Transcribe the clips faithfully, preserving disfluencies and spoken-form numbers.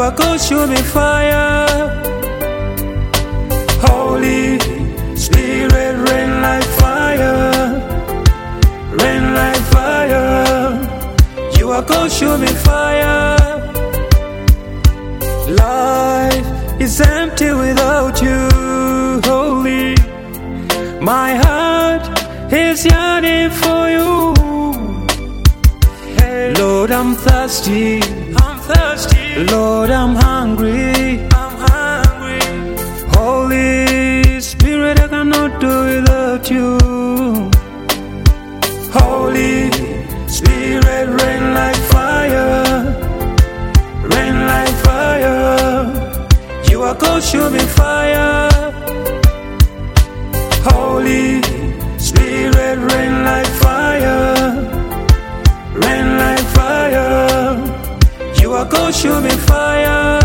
are consuming fire. Holy Spirit, rain like fire, rain like fire. You are consuming fire. Life is empty without you, holy. My heart is yearning for you. Hey, Lord, I'm thirsty. I'm thirsty. Lord, I'm hungry. I'm hungry. Holy Spirit, I cannot do without you. Holy Spirit, rain like fire, rain like fire. You are consuming fire. Holy Spirit, rain like fire, rain like fire. You are consuming fire.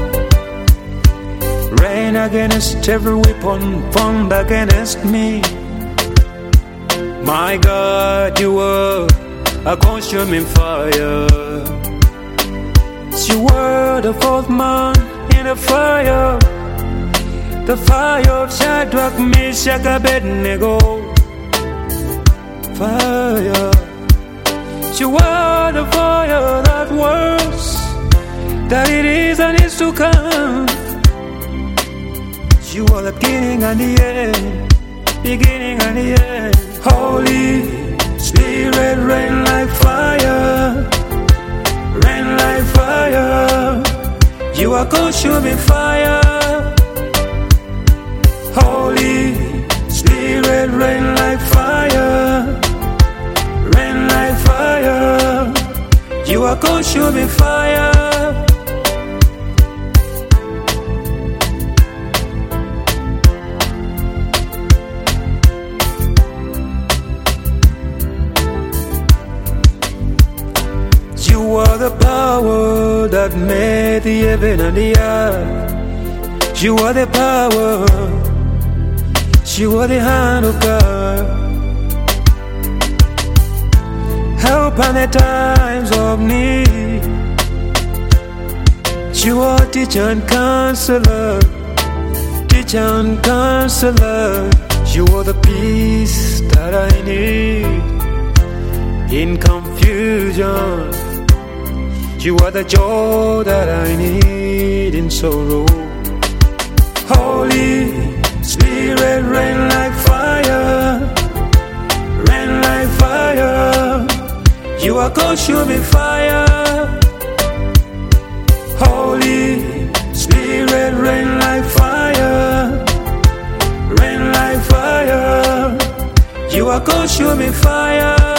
Rain against every weapon formed against me. My God, you are a consuming fire. You were the fourth man in the fire, the fire of Shadrach, Meshach, Abednego. Fire. You are the fire that was, that it is and is to come. You are the beginning and the end, beginning and the end. Holy Spirit, rain like fire, rain like fire. You are consuming fire. Holy Spirit, rain like fire, rain like fire. You are consuming fire. You are the power that made the heaven and the earth. You are the power. You are the hand of God. Help in the times of need. You are teacher and counselor, teacher and counselor. You are the peace that I need in confusion. You are the joy that I need in sorrow. Holy Spirit, rain like fire, rain like fire. You are consuming fire. Holy Spirit, rain like fire, rain like fire. You are consuming fire.